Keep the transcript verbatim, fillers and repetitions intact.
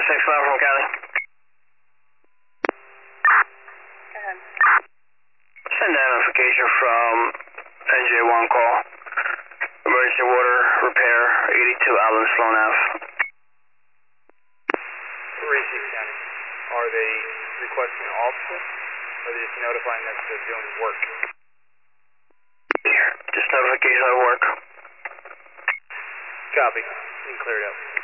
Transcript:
six five from Cali. Go ahead. Send identification from N J one call. Emergency water repair, eighty-two Allen Sloan Ave. Receive County. Are they requesting an officer? Or are they just notifying us they're doing work? Just notification of work. Copy. You can clear it up.